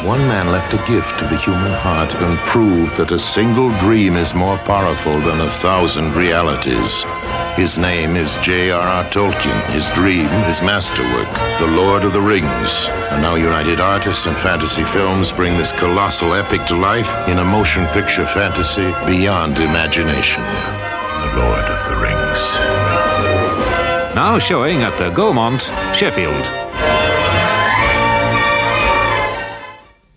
one man left a gift to the human heart and proved that a single dream is more powerful than 1,000 realities. His name is J.R.R. Tolkien. His dream, his masterwork, The Lord of the Rings. And now United Artists and Fantasy Films bring this colossal epic to life in a motion picture fantasy beyond imagination. The Lord of the Rings. Now showing at the Gaumont, Sheffield.